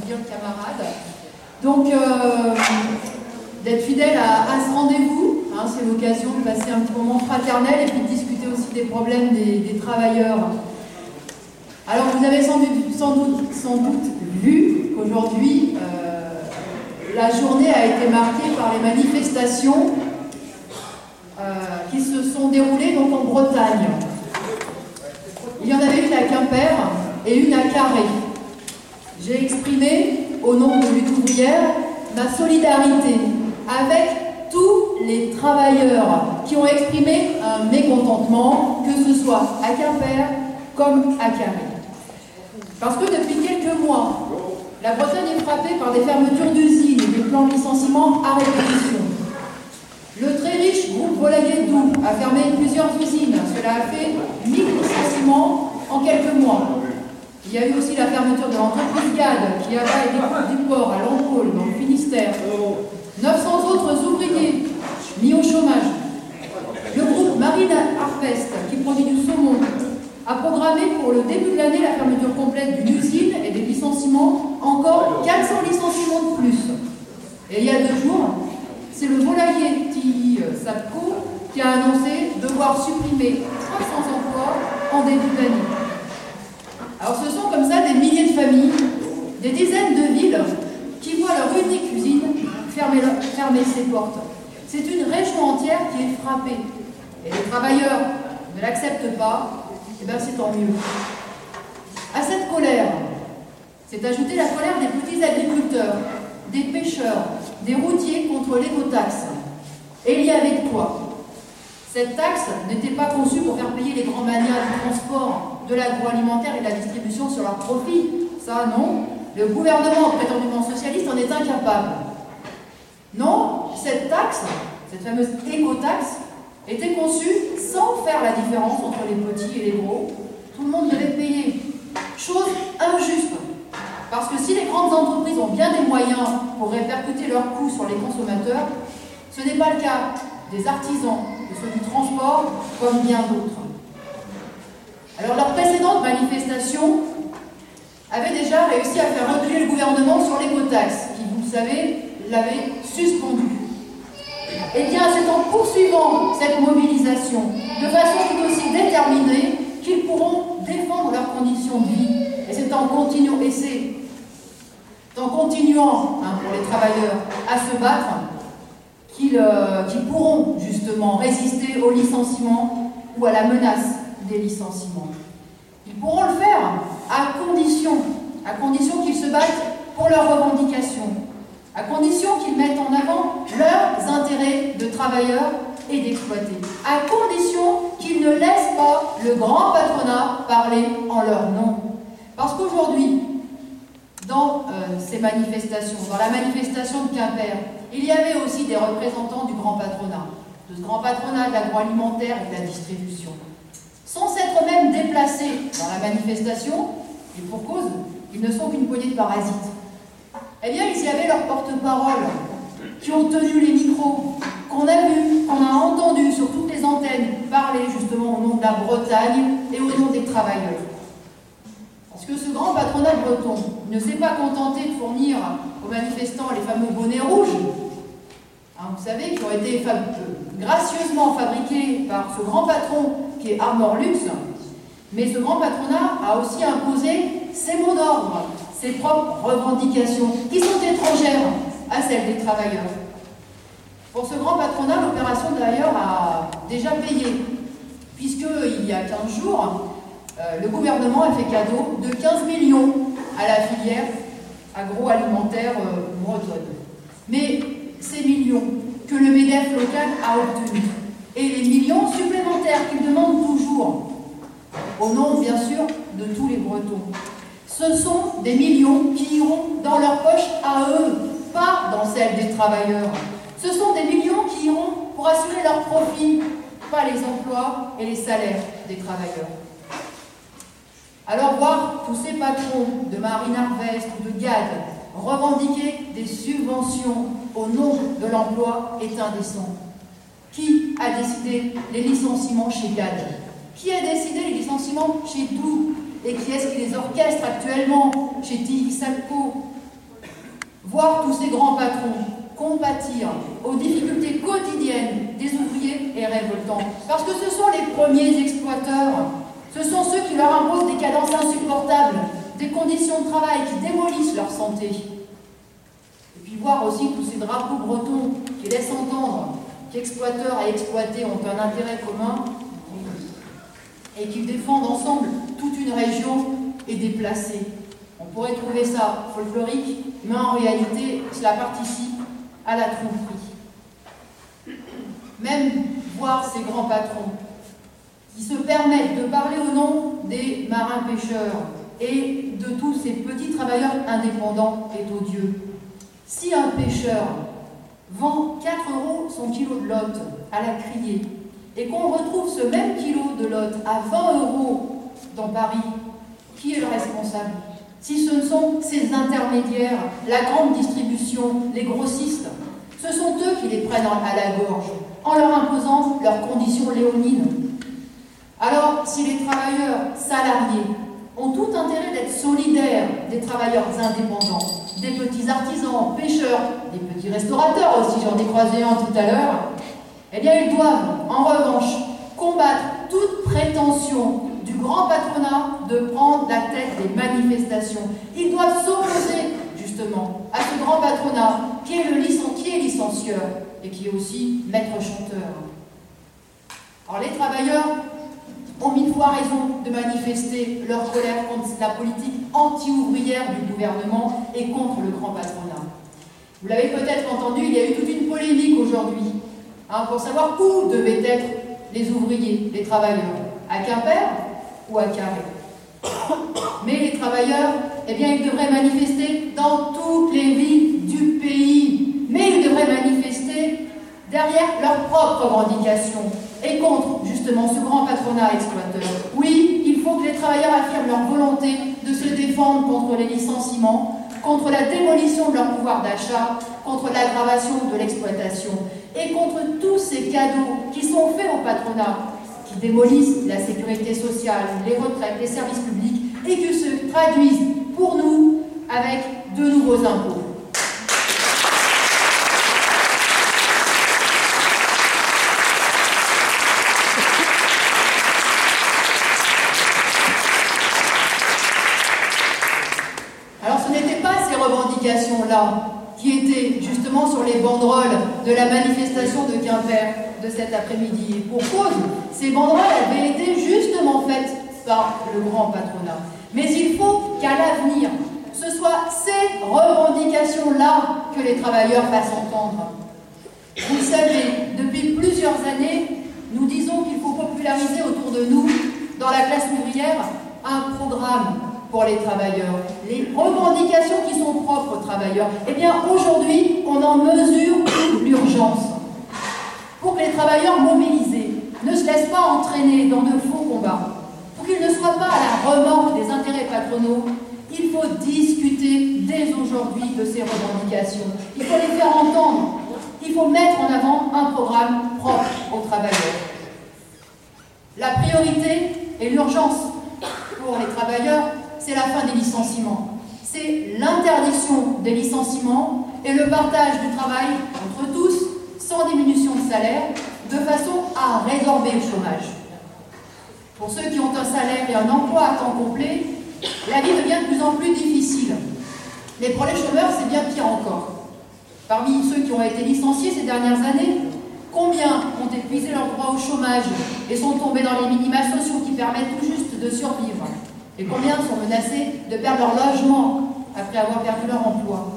dire camarades. Donc, d'être fidèle à ce rendez-vous, hein, c'est l'occasion de passer un petit moment fraternel et puis de discuter aussi des problèmes des travailleurs. Alors, vous avez sans doute vu qu'aujourd'hui, la journée a été marquée par les manifestations qui se sont déroulées donc en Bretagne. Il y en avait une à Quimper et une à Carré. J'ai exprimé, au nom de Lutte ouvrière, ma solidarité avec tous les travailleurs qui ont exprimé un mécontentement, que ce soit à Quimper comme à Carré. Parce que depuis quelques mois, la Bretagne est frappée par des fermetures d'usines et des plans de licenciement à répétition. Le très riche groupe Volailler Doux a fermé plusieurs usines. Cela a fait 1000 licenciements en quelques mois. Il y a eu aussi la fermeture de l'entreprise GAD qui abat des groupes du port à Lampôle, dans le Finistère. 900 autres ouvriers mis au chômage. Le groupe Marine Harvest, qui produit du saumon, a programmé pour le début de l'année la fermeture complète d'une usine et des licenciements, encore 400 licenciements de plus. Et il y a 2 jours, c'est le volailler TI Sapco qui a annoncé devoir supprimer 300 emplois en début d'année. Alors ce sont comme ça des milliers de familles, des dizaines de villes qui voient leur unique usine fermer ses portes. C'est une région entière qui est frappée. Et les travailleurs ne l'acceptent pas, et bien c'est tant mieux. À cette colère, s'est ajoutée la colère des petits agriculteurs, des pêcheurs, des routiers contre l'écotaxe. Et il y avait de quoi. Cette taxe n'était pas conçue pour faire payer les grands manias du transport, de l'agroalimentaire et de la distribution sur leur profit. Ça, non. Le gouvernement, prétendument socialiste, en est incapable. Non, cette taxe, cette fameuse écotaxe, était conçue sans faire la différence entre les petits et les gros. Tout le monde devait payer. Chose injuste. Parce que si les grandes entreprises ont bien des moyens pour répercuter leurs coûts sur les consommateurs, ce n'est pas le cas des artisans, de ceux du transport, comme bien d'autres. Alors leur précédente manifestation avait déjà réussi à faire reculer le gouvernement sur l'écotaxe, qui, vous le savez, l'avait suspendu. Et bien, c'est en poursuivant cette mobilisation de façon tout aussi déterminée qu'ils pourront défendre leurs conditions de vie. Et c'est en continuant, pour les travailleurs à se battre qu'ils pourront justement résister au licenciement ou à la menace des licenciements. Ils pourront le faire à condition qu'ils se battent pour leurs revendications, à condition qu'ils mettent en avant leurs intérêts de travailleurs et d'exploités, à condition qu'ils ne laissent pas le grand patronat parler en leur nom. Parce qu'aujourd'hui, dans ces manifestations, dans la manifestation de Quimper, il y avait aussi des représentants du grand patronat, de ce grand patronat de l'agroalimentaire et de la distribution. Sans s'être même déplacés dans la manifestation, et pour cause, ils ne sont qu'une poignée de parasites. Eh bien, il y avait leurs porte-parole qui ont tenu les micros, qu'on a vu, qu'on a entendu sur toutes les antennes parler justement au nom de la Bretagne et au nom des travailleurs. Parce que ce grand patronat breton ne s'est pas contenté de fournir aux manifestants les fameux bonnets rouges, vous savez, qui ont été gracieusement fabriqués par ce grand patron qui est Armor Lux, mais ce grand patronat a aussi imposé ses mots d'ordre, ses propres revendications, qui sont étrangères à celles des travailleurs. Pour ce grand patronat, l'opération d'ailleurs a déjà payé, puisqu'il y a 15 jours, le gouvernement a fait cadeau de 15 millions à la filière agroalimentaire bretonne. Mais ces millions que le MEDEF local a obtenus, et les millions supplémentaires qu'il demande toujours, au nom bien sûr de tous les Bretons, ce sont des millions qui iront dans leur poche à eux, pas dans celle des travailleurs. Ce sont des millions qui iront pour assurer leurs profits, pas les emplois et les salaires des travailleurs. Alors voir tous ces patrons de Marine Harvest ou de GAD revendiquer des subventions au nom de l'emploi est indécent. Qui a décidé les licenciements chez GAD? Qui a décidé les licenciements chez Doux? Et qui est-ce qui les orchestre actuellement chez TI Sapco? Voir tous ces grands patrons compatir aux difficultés quotidiennes des ouvriers est révoltant. Parce que ce sont les premiers exploiteurs. Ce sont ceux qui leur imposent des cadences insupportables, des conditions de travail qui démolissent leur santé. Et puis voir aussi tous ces drapeaux bretons qui laissent entendre qu'exploiteurs et exploités ont un intérêt commun et qu'ils défendent ensemble toute une région est déplacé. On pourrait trouver ça folklorique, mais en réalité, cela participe à la tromperie. Même voir ces grands patrons qui se permettent de parler au nom des marins-pêcheurs et de tous ces petits travailleurs indépendants est odieux. Si un pêcheur vend 4 € son kilo de lotte à la criée et qu'on retrouve ce même kilo de lotte à 20 € dans Paris, qui est le responsable? Si ce ne sont ces intermédiaires, la grande distribution, les grossistes, ce sont eux qui les prennent à la gorge en leur imposant leurs conditions léonines. Alors, si les travailleurs salariés ont tout intérêt d'être solidaires des travailleurs indépendants, des petits artisans, pêcheurs, des petits restaurateurs aussi, j'en ai croisé un tout à l'heure, eh bien ils doivent, en revanche, combattre toute prétention du grand patronat de prendre la tête des manifestations. Ils doivent s'opposer, justement, à ce grand patronat qui est licencieur et qui est aussi maître-chanteur. Alors les travailleurs ont mille fois raison de manifester leur colère contre la politique anti-ouvrière du gouvernement et contre le grand patronat. Vous l'avez peut-être entendu, il y a eu toute une polémique aujourd'hui pour savoir où devaient être les ouvriers, les travailleurs, à Quimper ou à Carré. Mais les travailleurs, eh bien, ils devraient manifester dans toutes les villes du pays. Mais ils devraient manifester derrière leurs propres revendications et contre, justement, ce grand patronat exploiteur. Oui, il faut que les travailleurs affirment leur volonté de se défendre contre les licenciements, contre la démolition de leur pouvoir d'achat, contre l'aggravation de l'exploitation et contre tous ces cadeaux qui sont faits au patronat, qui démolissent la sécurité sociale, les retraites, les services publics et qui se traduisent pour nous avec de nouveaux impôts. Alors ce n'était pas ces revendications-là qui étaient justement sur les banderoles de la manifestation de Quimper de cet après-midi. Et pour cause, ces banderoles avaient été justement faites par le grand patronat. Mais il faut qu'à l'avenir, ce soit ces revendications-là que les travailleurs fassent entendre. Vous le savez, depuis plusieurs années, nous disons qu'il faut populariser autour de nous, dans la classe ouvrière, un programme pour les travailleurs, les revendications qui sont propres aux travailleurs. Eh bien, aujourd'hui, on en mesure l'urgence. Pour que les travailleurs mobilisés ne se laissent pas entraîner dans de faux combats, pour qu'ils ne soient pas à la remorque des intérêts patronaux, il faut discuter dès aujourd'hui de ces revendications. Il faut les faire entendre. Il faut mettre en avant un programme propre aux travailleurs. La priorité et l'urgence pour les travailleurs, c'est la fin des licenciements. C'est l'interdiction des licenciements et le partage du travail entre tous, sans diminution de salaire, de façon à résorber le chômage. Pour ceux qui ont un salaire et un emploi à temps complet, la vie devient de plus en plus difficile. Mais pour les chômeurs, c'est bien pire encore. Parmi ceux qui ont été licenciés ces dernières années, combien ont épuisé leur droit au chômage et sont tombés dans les minima sociaux qui permettent tout juste de survivre? Et combien sont menacés de perdre leur logement après avoir perdu leur emploi?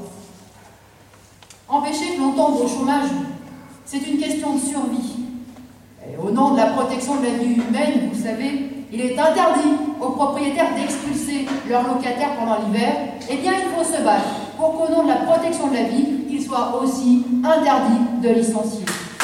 Empêcher que l'on tombe au chômage, c'est une question de survie. Et au nom de la protection de la vie humaine, vous savez, il est interdit aux propriétaires d'expulser leurs locataires pendant l'hiver. Eh bien, il faut se battre pour qu'au nom de la protection de la vie, il soit aussi interdit de licencier.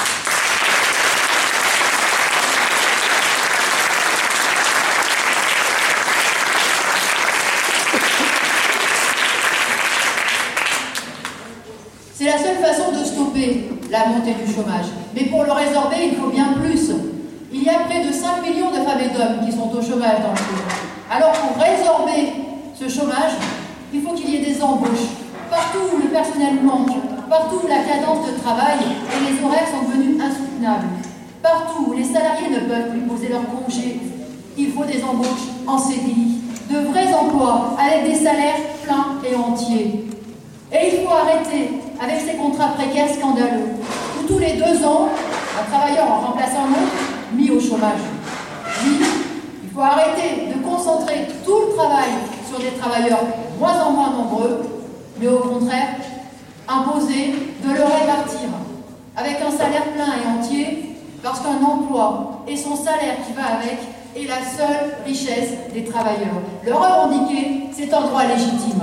C'est la seule façon de stopper la montée du chômage. Mais pour le résorber, il faut bien plus. Il y a près de 5 millions de femmes et d'hommes qui sont au chômage dans le pays. Alors pour résorber ce chômage, il faut qu'il y ait des embauches. Partout où le personnel manque, partout où la cadence de travail et les horaires sont devenus insoutenables, partout où les salariés ne peuvent plus poser leurs congés, il faut des embauches en CDI, de vrais emplois avec des salaires pleins et entiers. Et il faut arrêter avec ces contrats précaires scandaleux, où tous les 2 ans, un travailleur en remplace un autre, mis au chômage. Oui, il faut arrêter de concentrer tout le travail sur des travailleurs moins en moins nombreux, mais au contraire, imposer de le répartir avec un salaire plein et entier, parce qu'un emploi et son salaire qui va avec est la seule richesse des travailleurs. Le revendiquer, c'est un droit légitime.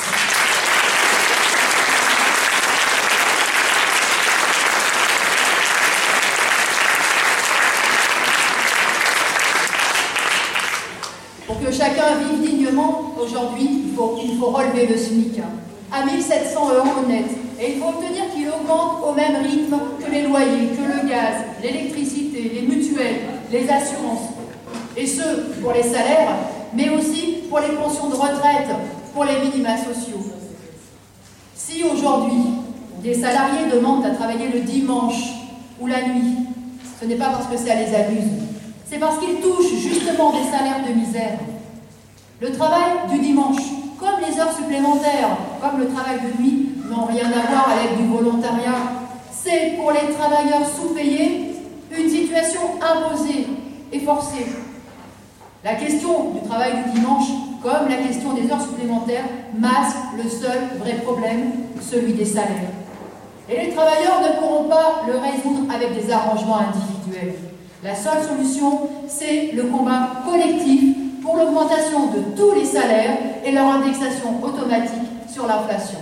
Pour que chacun vive dignement, aujourd'hui, il faut relever le SMIC à 1 700 € net. Et il faut obtenir qu'il augmente au même rythme que les loyers, que le gaz, l'électricité, les mutuelles, les assurances. Et ce, pour les salaires, mais aussi pour les pensions de retraite, pour les minima sociaux. Si aujourd'hui, des salariés demandent à travailler le dimanche ou la nuit, ce n'est pas parce que ça les amuse, c'est parce qu'ils touchent justement des salaires de misère. Le travail du dimanche, comme les heures supplémentaires, comme le travail de nuit, n'ont rien à voir avec du volontariat. C'est pour les travailleurs sous-payés une situation imposée et forcée. La question du travail du dimanche, comme la question des heures supplémentaires, masque le seul vrai problème, celui des salaires. Et les travailleurs ne pourront pas le résoudre avec des arrangements individuels. La seule solution, c'est le combat collectif pour l'augmentation de tous les salaires et leur indexation automatique sur l'inflation.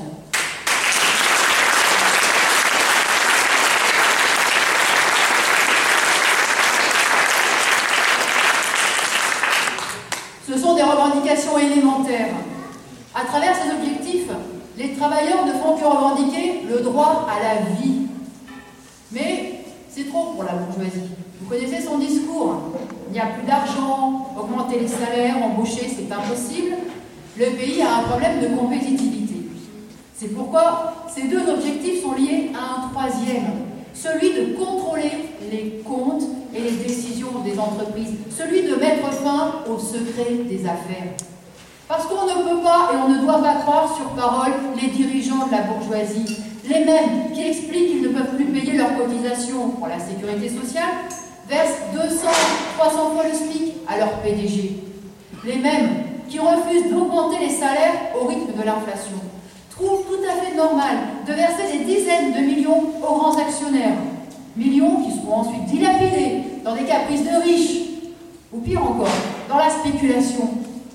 Ce sont des revendications élémentaires. À travers ces objectifs, les travailleurs ne font que revendiquer le droit à la vie. Mais c'est trop pour la bourgeoisie. Vous connaissez son discours. Il n'y a plus d'argent, augmenter les salaires, embaucher, c'est impossible. Le pays a un problème de compétitivité. C'est pourquoi ces 2 objectifs sont liés à un troisième, celui de contrôler les comptes et les décisions des entreprises, celui de mettre fin au secret des affaires. Parce qu'on ne peut pas et on ne doit pas croire sur parole les dirigeants de la bourgeoisie, les mêmes qui expliquent qu'ils ne peuvent plus payer leurs cotisations pour la sécurité sociale, versent 200, 300 fois le SMIC à leur PDG. Les mêmes qui refusent d'augmenter les salaires au rythme de l'inflation trouvent tout à fait normal de verser des dizaines de millions aux grands actionnaires. Millions qui seront ensuite dilapidés dans des caprices de riches, ou pire encore, dans la spéculation.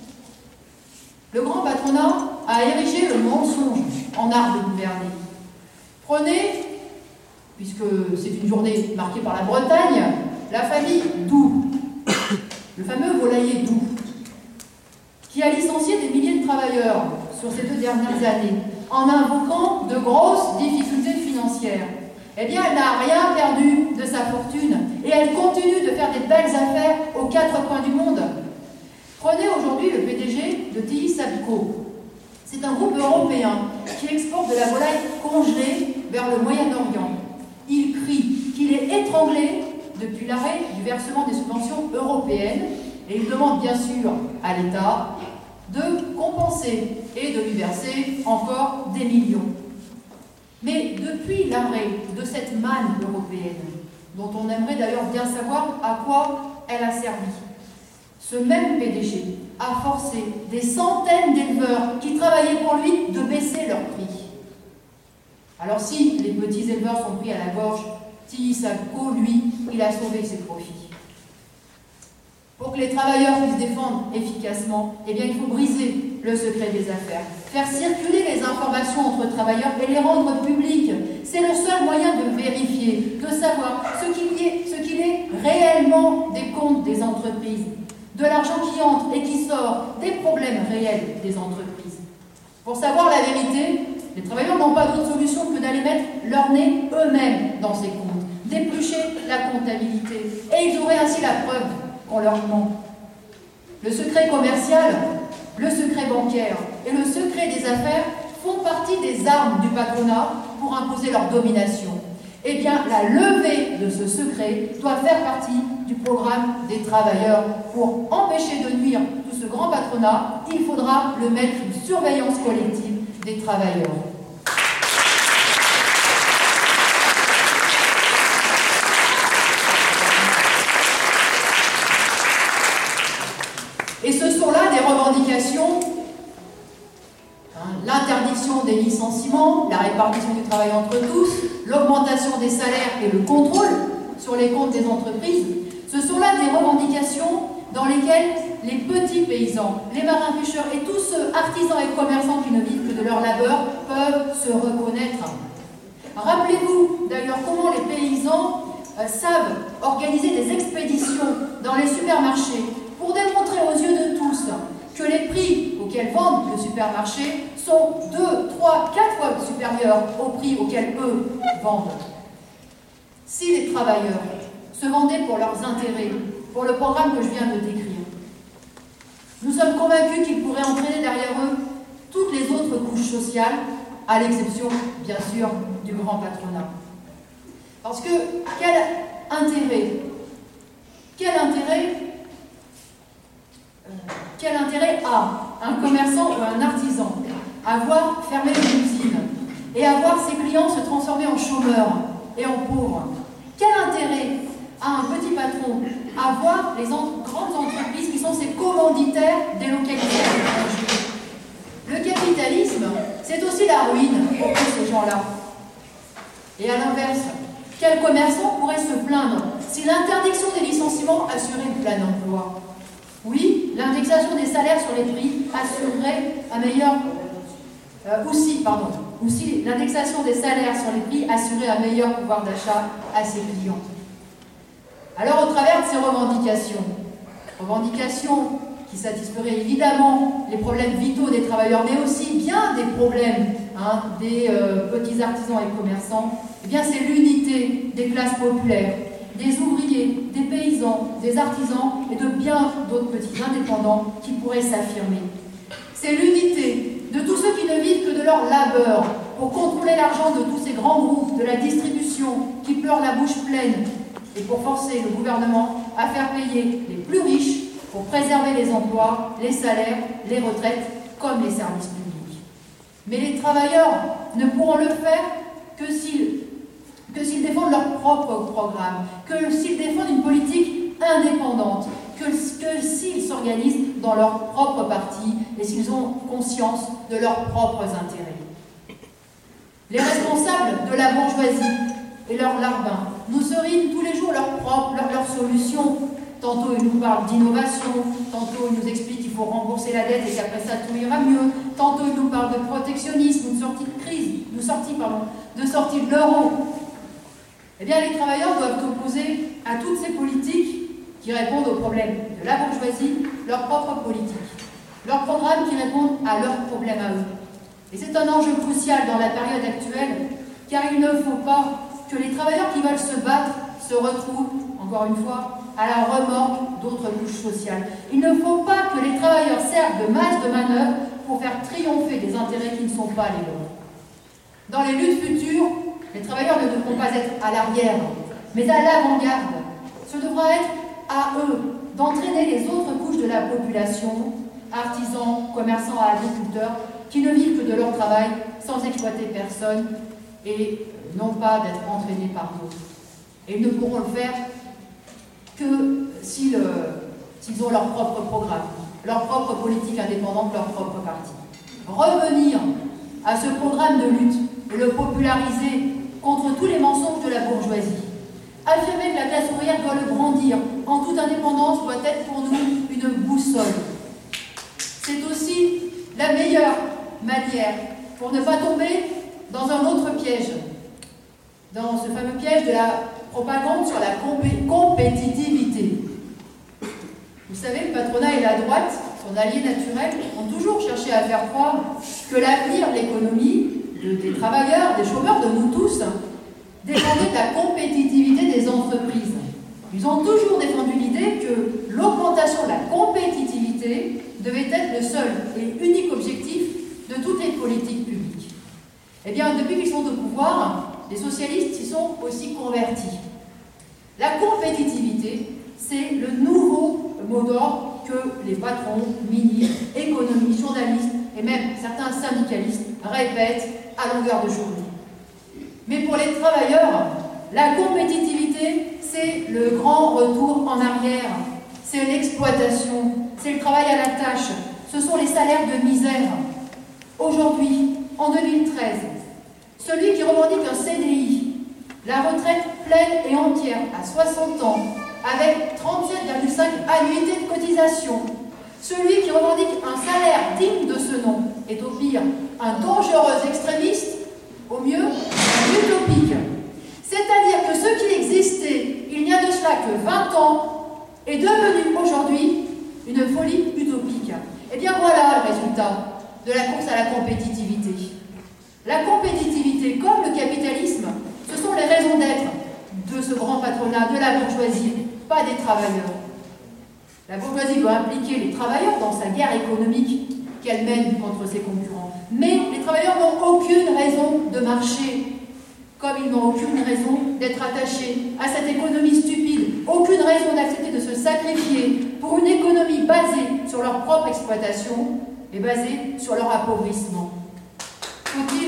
Le grand patronat a érigé le mensonge en art de gouverner. Prenez, puisque c'est une journée marquée par la Bretagne, la famille Doux, le fameux volailler Doux, qui a licencié des milliers de travailleurs sur ces 2 dernières années, en invoquant de grosses difficultés financières. Eh bien, elle n'a rien perdu de sa fortune, et elle continue de faire des belles affaires aux 4 coins du monde. Prenez aujourd'hui le PDG de TI Sabco. C'est un groupe européen qui exporte de la volaille congelée vers le Moyen-Orient. Il crie qu'il est étranglé depuis l'arrêt du versement des subventions européennes et il demande bien sûr à l'État de compenser et de lui verser encore des millions. Mais depuis l'arrêt de cette manne européenne, dont on aimerait d'ailleurs bien savoir à quoi elle a servi, ce même PDG a forcé des centaines d'éleveurs qui travaillaient pour lui de baisser leurs prix. Alors si les petits éleveurs sont pris à la gorge, TI Sabco, lui, il a sauvé ses profits. Pour que les travailleurs puissent défendre efficacement, eh bien, il faut briser le secret des affaires, faire circuler les informations entre travailleurs et les rendre publiques. C'est le seul moyen de vérifier, de savoir ce qu'il est réellement des comptes des entreprises, de l'argent qui entre et qui sort, des problèmes réels des entreprises. Pour savoir la vérité, les travailleurs n'ont pas d'autre solution que d'aller mettre leur nez eux-mêmes dans ces comptes, d'éplucher la comptabilité. Et ils auraient ainsi la preuve qu'on leur ment. Le secret commercial, le secret bancaire et le secret des affaires font partie des armes du patronat pour imposer leur domination. Eh bien, la levée de ce secret doit faire partie du programme des travailleurs. Pour empêcher de nuire tout ce grand patronat, il faudra le mettre sous surveillance collective des travailleurs. Et ce sont là des revendications, l'interdiction des licenciements, la répartition du travail entre tous, l'augmentation des salaires et le contrôle sur les comptes des entreprises. Ce sont là des revendications dans lesquelles les petits paysans, les marins-pêcheurs et tous ceux artisans et commerçants qui ne vivent que de leur labeur peuvent se reconnaître. Rappelez-vous d'ailleurs comment les paysans savent organiser des expéditions dans les supermarchés pour démontrer aux yeux de tous que les prix auxquels vendent le supermarché sont 2, 3, 4 fois supérieurs aux prix auxquels eux vendent. Si les travailleurs se vendaient pour leurs intérêts, pour le programme que je viens de décrire, nous sommes convaincus qu'ils pourraient entraîner derrière eux toutes les autres couches sociales, à l'exception, bien sûr, du grand patronat. Parce que quel intérêt a un commerçant ou un artisan à voir fermer une usine et à voir ses clients se transformer en chômeurs et en pauvres? Quel intérêt a un petit patron à voir les grandes entreprises qui sont ses commanditaires délocalisés à l'étranger? Le capitalisme, c'est aussi la ruine pour tous ces gens-là. Et à l'inverse, quel commerçant pourrait se plaindre si l'interdiction des licenciements assurait le plein emploi? Oui, l'indexation des salaires sur les prix assurerait un meilleur... Aussi, l'indexation des salaires sur les prix assurerait un meilleur pouvoir d'achat à ses clients. Alors, au travers de ces revendications qui satisferaient évidemment les problèmes vitaux des travailleurs, mais aussi bien des problèmes des petits artisans et commerçants, eh bien, c'est l'unité des classes populaires, des ouvriers, des paysans, des artisans et de bien d'autres petits indépendants qui pourraient s'affirmer. C'est l'unité de tous ceux qui ne vivent que de leur labeur pour contrôler l'argent de tous ces grands groupes de la distribution qui pleurent la bouche pleine et pour forcer le gouvernement à faire payer les plus riches pour préserver les emplois, les salaires, les retraites comme les services publics. Mais les travailleurs ne pourront le faire que s'ils défendent leur propre programme, que s'ils défendent une politique indépendante, que s'ils s'organisent dans leur propre parti et s'ils ont conscience de leurs propres intérêts. Les responsables de la bourgeoisie et leurs larbins nous seriment tous les jours leurs solutions. Tantôt ils nous parlent d'innovation, tantôt ils nous expliquent qu'il faut rembourser la dette et qu'après ça tout ira mieux, tantôt ils nous parlent de protectionnisme, de sortie de crise, de sortie de l'euro. Eh bien, les travailleurs doivent opposer à toutes ces politiques qui répondent aux problèmes de la bourgeoisie leur propre politique, leur programme qui répondent à leurs problèmes à eux. Et c'est un enjeu crucial dans la période actuelle, car il ne faut pas que les travailleurs qui veulent se battre se retrouvent, encore une fois, à la remorque d'autres couches sociales. Il ne faut pas que les travailleurs servent de masse de manœuvre pour faire triompher des intérêts qui ne sont pas les leurs. Dans les luttes futures, les travailleurs ne devront pas être à l'arrière, mais à l'avant-garde. Ce devra être à eux d'entraîner les autres couches de la population, artisans, commerçants, agriculteurs, qui ne vivent que de leur travail sans exploiter personne et non pas d'être entraînés par d'autres. Et ils ne pourront le faire que s'ils ont leur propre programme, leur propre politique indépendante, leur propre parti. Revenir à ce programme de lutte et le populariser contre tous les mensonges de la bourgeoisie. Affirmer que la classe ouvrière doit le brandir en toute indépendance doit être pour nous une boussole. C'est aussi la meilleure manière pour ne pas tomber dans un autre piège, dans ce fameux piège de la propagande sur la compétitivité. Vous savez, le patronat et la droite, son allié naturel, ont toujours cherché à faire croire que l'avenir de l'économie, des travailleurs, des chômeurs, de nous tous, dépendait de la compétitivité des entreprises. Ils ont toujours défendu l'idée que l'augmentation de la compétitivité devait être le seul et unique objectif de toutes les politiques publiques. Eh bien, depuis qu'ils sont au pouvoir, les socialistes s'y sont aussi convertis. La compétitivité, c'est le nouveau mot d'ordre que les patrons, ministres, économistes, journalistes et même certains syndicalistes répètent à longueur de journée. Mais pour les travailleurs, la compétitivité, c'est le grand retour en arrière, c'est l'exploitation, c'est le travail à la tâche, ce sont les salaires de misère. Aujourd'hui, en 2013, celui qui revendique un CDI, la retraite pleine et entière à 60 ans, avec 37,5 annuités de cotisation, celui qui revendique un salaire digne de ce nom est au pire un dangereux extrémiste, au mieux un utopique. C'est-à-dire que ce qui existait il n'y a de cela que 20 ans est devenu aujourd'hui une folie utopique. Eh bien voilà le résultat de la course à la compétitivité. La compétitivité, comme le capitalisme, ce sont les raisons d'être de ce grand patronat, de la bourgeoisie, pas des travailleurs. La bourgeoisie doit impliquer les travailleurs dans sa guerre économique qu'elle mène contre ses concurrents. Mais les travailleurs n'ont aucune raison de marcher, comme ils n'ont aucune raison d'être attachés à cette économie stupide, aucune raison d'accepter de se sacrifier pour une économie basée sur leur propre exploitation et basée sur leur appauvrissement. Faut-il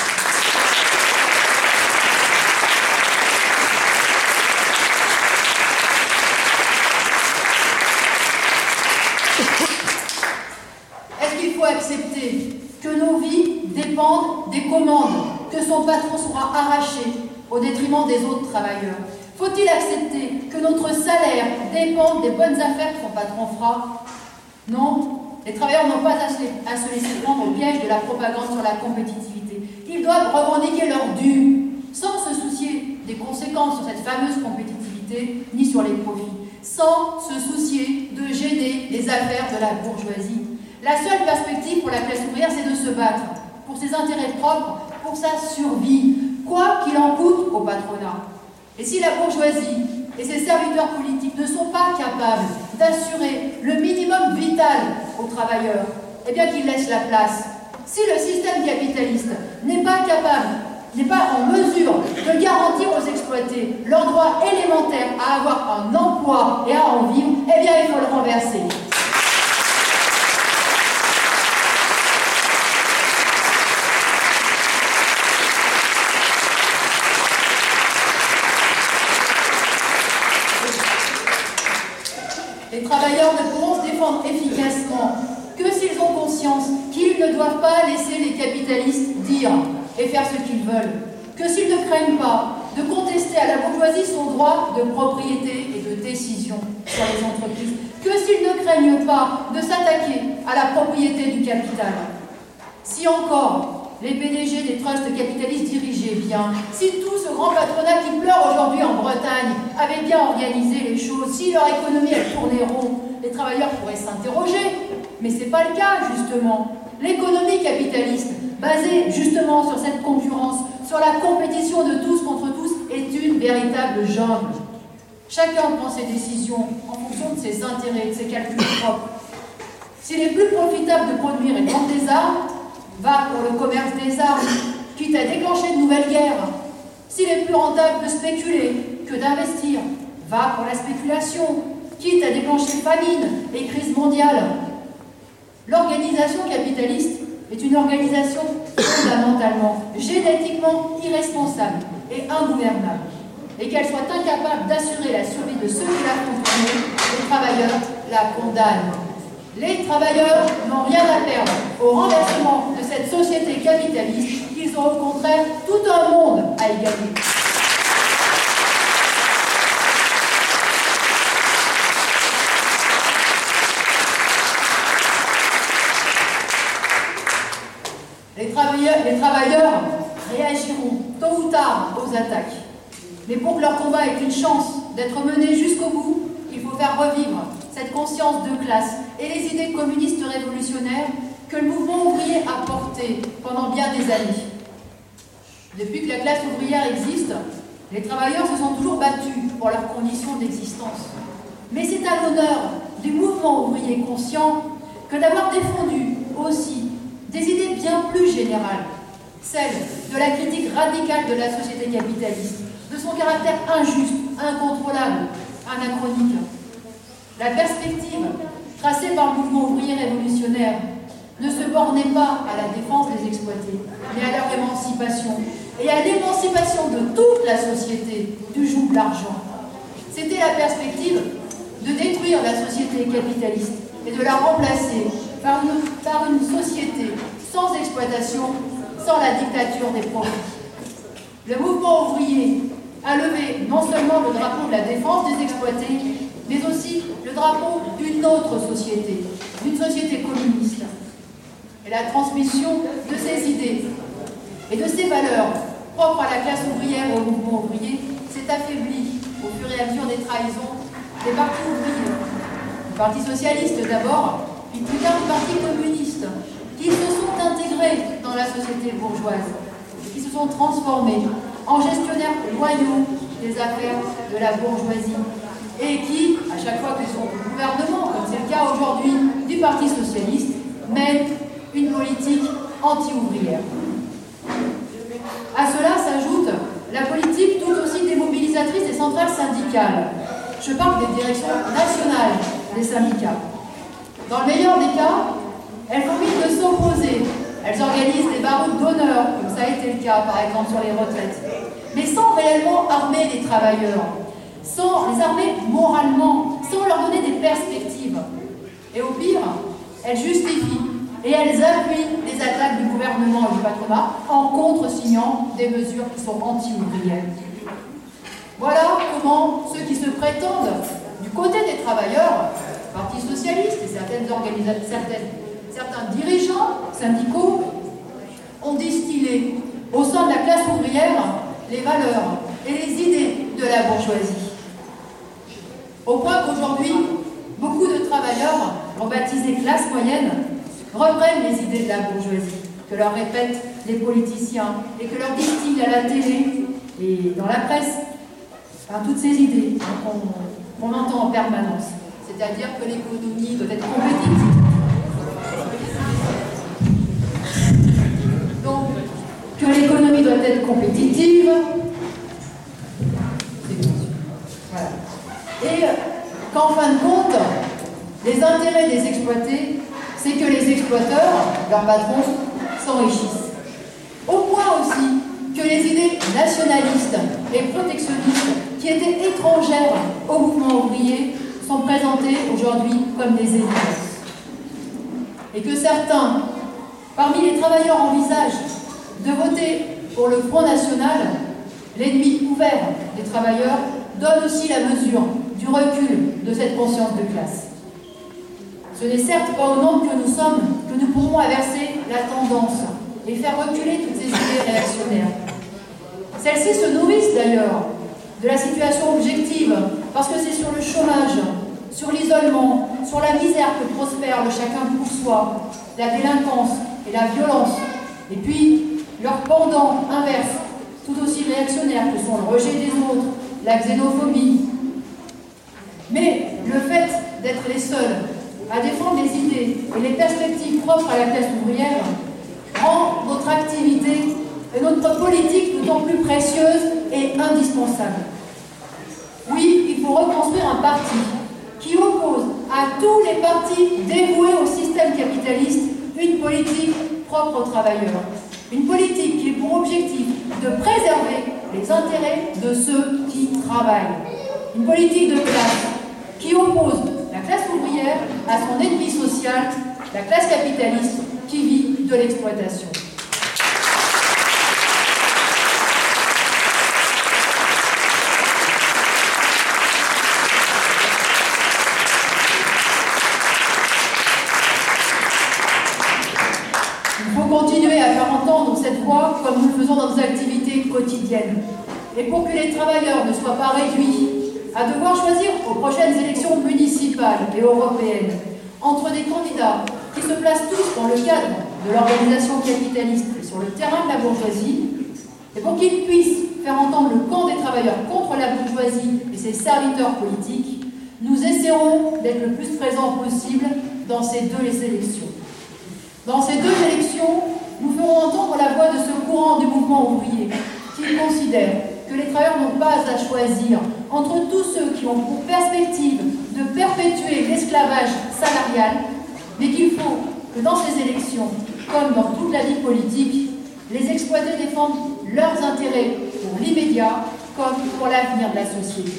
accepter que nos vies dépendent des commandes, que son patron sera arraché au détriment des autres travailleurs? Faut-il accepter que notre salaire dépende des bonnes affaires que son patron fera? Non, les travailleurs n'ont pas à se laisser prendre au piège de la propagande sur la compétitivité. Ils doivent revendiquer leur dû, sans se soucier des conséquences sur cette fameuse compétitivité, ni sur les profits, sans se soucier de gêner les affaires de la bourgeoisie. La seule perspective pour la classe ouvrière, c'est de se battre pour ses intérêts propres, pour sa survie, quoi qu'il en coûte au patronat. Et si la bourgeoisie et ses serviteurs politiques ne sont pas capables d'assurer le minimum vital aux travailleurs, eh bien qu'ils laissent la place. Si le système capitaliste n'est pas en mesure de garantir aux exploités leur droit élémentaire à avoir un emploi et à en vivre, eh bien il faut le renverser. Les travailleurs ne pourront se défendre efficacement que s'ils ont conscience qu'ils ne doivent pas laisser les capitalistes dire et faire ce qu'ils veulent, que s'ils ne craignent pas de contester à la bourgeoisie son droit de propriété et de décision sur les entreprises, que s'ils ne craignent pas de s'attaquer à la propriété du capital. Si encore les PDG des trusts capitalistes dirigeaient bien, si tout ce grand patronat qui pleure aujourd'hui en Bretagne avait bien organisé les choses, si leur économie elle tournait rond, les travailleurs pourraient s'interroger. Mais ce n'est pas le cas, justement. L'économie capitaliste, basée justement sur cette concurrence, sur la compétition de tous contre tous, est une véritable jungle. Chacun prend ses décisions en fonction de ses intérêts, de ses calculs propres. S'il est plus profitable de produire et de vendre des armes, va pour le commerce des armes, quitte à déclencher de nouvelles guerres. S'il est plus rentable de spéculer que d'investir, va pour la spéculation, quitte à déclencher famine et crise mondiale. L'organisation capitaliste est une organisation fondamentalement, génétiquement irresponsable et ingouvernable. Et qu'elle soit incapable d'assurer la survie de ceux qui la font tourner, les travailleurs la condamnent. Les travailleurs n'ont rien à perdre au renversement de cette société capitaliste. Ils ont au contraire tout un monde à y gagner. Les travailleurs réagiront tôt ou tard aux attaques. Mais pour que leur combat ait une chance d'être mené jusqu'au bout, il faut faire revivre cette conscience de classe et les idées communistes révolutionnaires que le mouvement ouvrier a portées pendant bien des années. Depuis que la classe ouvrière existe, les travailleurs se sont toujours battus pour leurs conditions d'existence. Mais c'est à l'honneur du mouvement ouvrier conscient que d'avoir défendu aussi des idées bien plus générales, celle de la critique radicale de la société capitaliste, de son caractère injuste, incontrôlable, anachronique. La perspective tracée par le mouvement ouvrier révolutionnaire ne se bornait pas à la défense des exploités, mais à leur émancipation, et à l'émancipation de toute la société du joug de l'argent. C'était la perspective de détruire la société capitaliste et de la remplacer par une société sans exploitation, sans la dictature des profits. Le mouvement ouvrier a levé non seulement le drapeau de la défense des exploités, mais aussi le drapeau d'une autre société, d'une société communiste. Et la transmission de ces idées et de ces valeurs propres à la classe ouvrière et au mouvement ouvrier s'est affaiblie au fur et à mesure des trahisons des partis ouvriers. Du Parti socialiste d'abord, puis plus tard du Parti communiste, qui se sont intégrés dans la société bourgeoise, qui se sont transformés en gestionnaires loyaux des affaires de la bourgeoisie, et qui, à chaque fois qu'ils sont au gouvernement, comme c'est le cas aujourd'hui du Parti socialiste, mènent une politique anti-ouvrière. À cela s'ajoute la politique tout aussi démobilisatrice des centrales syndicales. Je parle des directions nationales des syndicats. Dans le meilleur des cas, elles font vite de s'opposer. Elles organisent des baroutes d'honneur, comme ça a été le cas par exemple sur les retraites, mais sans réellement armer les travailleurs, sans les armer moralement, sans leur donner des perspectives. Et au pire, elles justifient et elles appuient les attaques du gouvernement et du patronat en contre-signant des mesures qui sont anti-ouvrières. Voilà comment ceux qui se prétendent du côté des travailleurs, Parti socialiste et certains dirigeants syndicaux, ont distillé au sein de la classe ouvrière les valeurs et les idées de la bourgeoisie. Au point qu'aujourd'hui, beaucoup de travailleurs, rebaptisés classe moyenne, reprennent les idées de la bourgeoisie, que leur répètent les politiciens et que leur distillent à la télé et dans la presse, toutes ces idées qu'on entend en permanence. C'est-à-dire que l'économie doit être compétitive. Donc, que l'économie doit être compétitive. Voilà. Et qu'en fin de compte, les intérêts des exploités, c'est que les exploiteurs, leurs patrons, s'enrichissent. Au point aussi que les idées nationalistes et protectionnistes, qui étaient étrangères au mouvement ouvrier, sont présentées aujourd'hui comme des évidences. Et que certains, parmi les travailleurs, envisagent de voter pour le Front National, l'ennemi ouvert des travailleurs, donne aussi la mesure du recul de cette conscience de classe. Ce n'est certes pas au nombre que nous sommes que nous pourrons inverser la tendance et faire reculer toutes ces idées réactionnaires. Celles-ci se nourrissent d'ailleurs de la situation objective, parce que c'est sur le chômage, sur l'isolement, sur la misère que prospère le chacun pour soi, la délinquance et la violence, et puis leur pendant inverse, tout aussi réactionnaire, que sont le rejet des autres, la xénophobie. Mais le fait d'être les seuls à défendre les idées et les perspectives propres à la classe ouvrière rend notre activité et notre politique d'autant plus précieuse et indispensable. Oui, il faut reconstruire un parti qui oppose à tous les partis dévoués au système capitaliste une politique propre aux travailleurs. Une politique qui est pour objectif de préserver les intérêts de ceux qui travaillent. Une politique de classe qui oppose la classe ouvrière à son ennemi social, la classe capitaliste qui vit de l'exploitation. Il faut continuer à faire entendre cette voix comme nous le faisons dans nos activités quotidiennes. Et pour que les travailleurs ne soient pas réduits à devoir choisir aux prochaines élections municipales et européennes entre des candidats qui se placent tous dans le cadre de l'organisation capitaliste et sur le terrain de la bourgeoisie, et pour qu'ils puissent faire entendre le camp des travailleurs contre la bourgeoisie et ses serviteurs politiques, nous essaierons d'être le plus présents possible dans ces deux élections. Dans ces deux élections, nous ferons entendre la voix de ce courant du mouvement ouvrier qui considère que les travailleurs n'ont pas à choisir entre tous ceux qui ont pour perspective de perpétuer l'esclavage salarial, mais qu'il faut que dans ces élections, comme dans toute la vie politique, les exploités défendent leurs intérêts pour l'immédiat comme pour l'avenir de la société.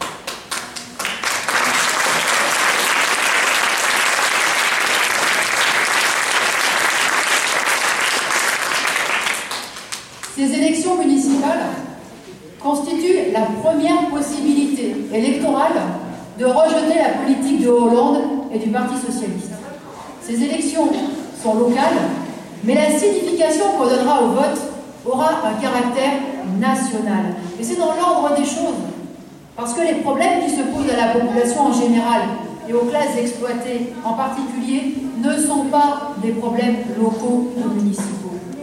Ces élections municipales constituent la première possibilité électorale de rejeter la politique de Hollande et du Parti socialiste. Ces élections sont locales, mais la signification qu'on donnera au vote aura un caractère national. Et c'est dans l'ordre des choses, parce que les problèmes qui se posent à la population en général et aux classes exploitées en particulier ne sont pas des problèmes locaux ou municipaux.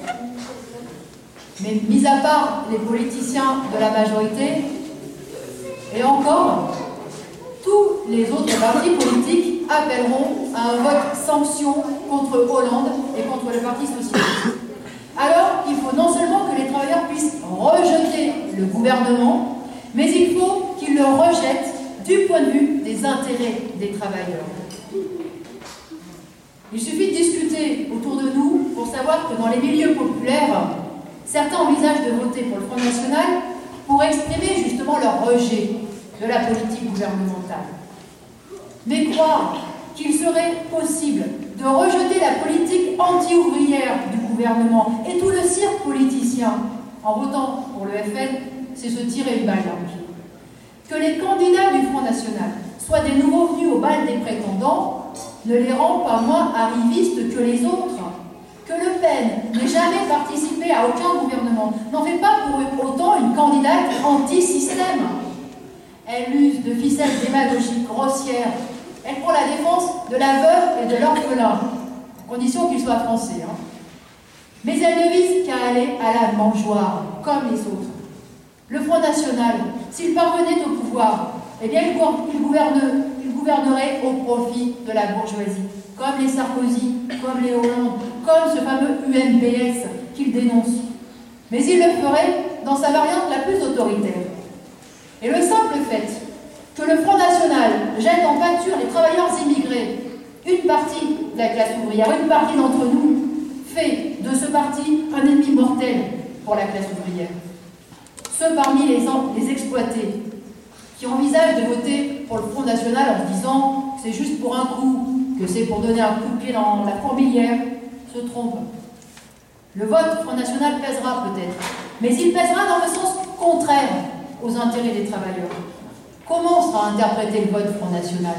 Mais mis à part les politiciens de la majorité, et encore, tous les autres partis politiques appelleront à un vote sanction contre Hollande et contre le Parti socialiste. Alors, il faut non seulement que les travailleurs puissent rejeter le gouvernement, mais il faut qu'ils le rejettent du point de vue des intérêts des travailleurs. Il suffit de discuter autour de nous pour savoir que dans les milieux populaires, certains envisagent de voter pour le Front National pour exprimer justement leur rejet de la politique gouvernementale. Mais croire qu'il serait possible de rejeter la politique anti-ouvrière du gouvernement et tout le cirque politicien en votant pour le FN, c'est se tirer une balle dans le pied. Que les candidats du Front National soient des nouveaux venus au bal des prétendants ne les rend pas moins arrivistes que les autres. Que Le Pen n'ait jamais participé à aucun gouvernement n'en fait pas pour autant une candidate anti-système. Elle use de ficelles démagogiques grossières. Elle prend la défense de la veuve et de l'orphelin, à condition qu'ils soient français. Mais elle ne vise qu'à aller à la mangeoire, comme les autres. Le Front National, s'il parvenait au pouvoir, eh bien il gouvernerait au profit de la bourgeoisie, comme les Sarkozy, comme les Hollande, comme ce fameux UMPS qu'il dénonce. Mais il le ferait dans sa variante la plus autoritaire. Et le simple fait que le Front National jette en pâture les travailleurs immigrés, une partie de la classe ouvrière, une partie d'entre nous, fait de ce parti un ennemi mortel pour la classe ouvrière. Ceux parmi les exploités qui envisagent de voter pour le Front National en se disant que c'est juste pour un coup, que c'est pour donner un coup de pied dans la fourmilière, se trompent. Le vote Front National pèsera peut-être, mais il pèsera dans le sens contraire aux intérêts des travailleurs. Comment sera interprété le vote Front National?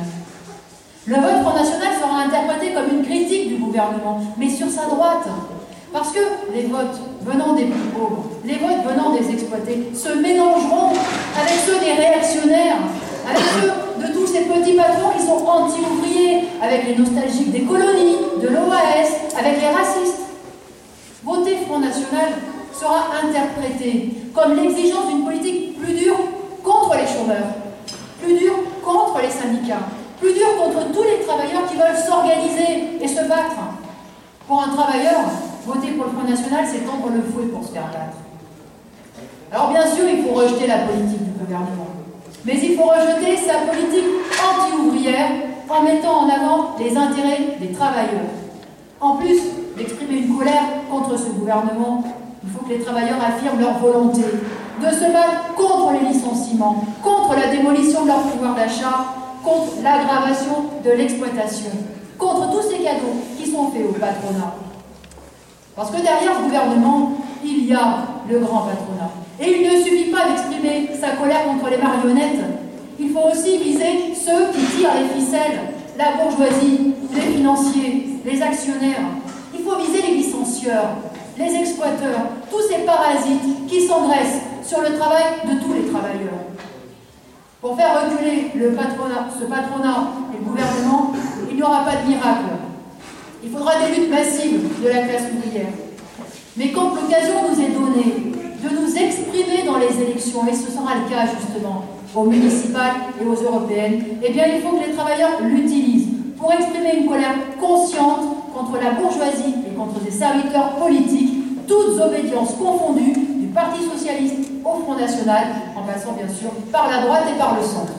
Le vote Front National sera interprété comme une critique du gouvernement, mais sur sa droite. Parce que les votes venant des plus pauvres, les votes venant des exploités, se mélangeront avec ceux des réactionnaires, avec ceux de tous ces petits patrons qui sont anti-ouvriers, avec les nostalgiques des colonies, de l'OAS, avec les racistes. Voter Front National sera interprété comme l'exigence d'une politique plus dure contre les chômeurs, plus dure contre les syndicats, plus dure contre tous les travailleurs qui veulent s'organiser et se battre. Pour un travailleur, voter pour le Front National, c'est tendre le fouet pour se faire battre. Alors bien sûr, il faut rejeter la politique du gouvernement, mais il faut rejeter sa politique anti-ouvrière en mettant en avant les intérêts des travailleurs. En plus d'exprimer une colère contre ce gouvernement, il faut que les travailleurs affirment leur volonté de se battre contre les licenciements, contre la démolition de leur pouvoir d'achat, contre l'aggravation de l'exploitation, contre tous ces cadeaux qui sont faits au patronat. Parce que derrière ce gouvernement, il y a le grand patronat. Et il ne suffit pas d'exprimer sa colère contre les marionnettes. Il faut aussi viser ceux qui tirent les ficelles, la bourgeoisie, les financiers, les actionnaires. Il faut viser les licencieurs, les exploiteurs, tous ces parasites qui s'engraissent sur le travail de tous les travailleurs. Pour faire reculer ce patronat et le gouvernement, il n'y aura pas de miracle. Il faudra des luttes massives de la classe ouvrière. Mais quand l'occasion nous est donnée de nous exprimer dans les élections, et ce sera le cas justement aux municipales et aux européennes, eh bien il faut que les travailleurs l'utilisent pour exprimer une colère consciente contre contre la bourgeoisie et contre ses serviteurs politiques, toutes obédiences confondues, du Parti socialiste au Front National, en passant bien sûr par la droite et par le centre.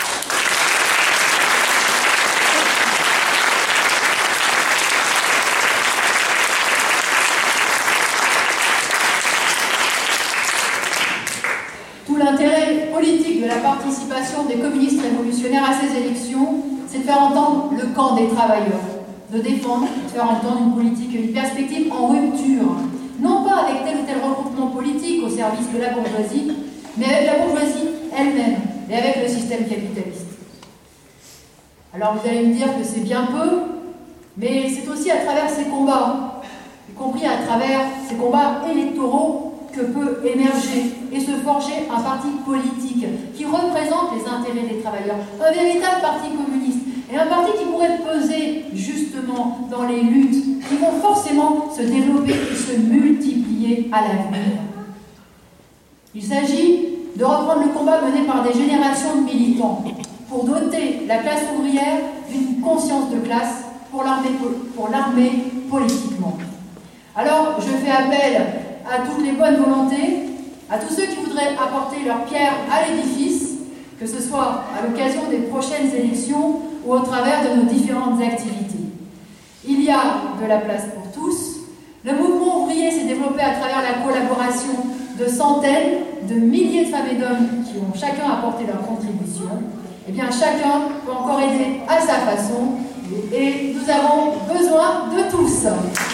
Tout l'intérêt politique de la participation des communistes révolutionnaires à ces élections, c'est de faire entendre le camp des travailleurs, de défendre, de faire entendre une politique, une perspective en rupture, non pas avec tel ou tel regroupement politique au service de la bourgeoisie, mais avec la bourgeoisie elle-même et avec le système capitaliste. Alors vous allez me dire que c'est bien peu, mais c'est aussi à travers ces combats, y compris à travers ces combats électoraux, que peut émerger et se forger un parti politique qui représente les intérêts des travailleurs, un véritable parti communiste, et un parti qui pourrait peser justement dans les luttes qui vont forcément se développer et se multiplier à l'avenir. Il s'agit de reprendre le combat mené par des générations de militants pour doter la classe ouvrière d'une conscience de classe pour l'armer politiquement. Alors, je fais appel à toutes les bonnes volontés, à tous ceux qui voudraient apporter leur pierre à l'édifice, que ce soit à l'occasion des prochaines élections ou au travers de nos différentes activités. Il y a de la place pour tous. Le mouvement ouvrier s'est développé à travers la collaboration de centaines, de milliers de femmes et d'hommes qui ont chacun apporté leur contribution. Eh bien, chacun peut encore aider à sa façon et nous avons besoin de tous.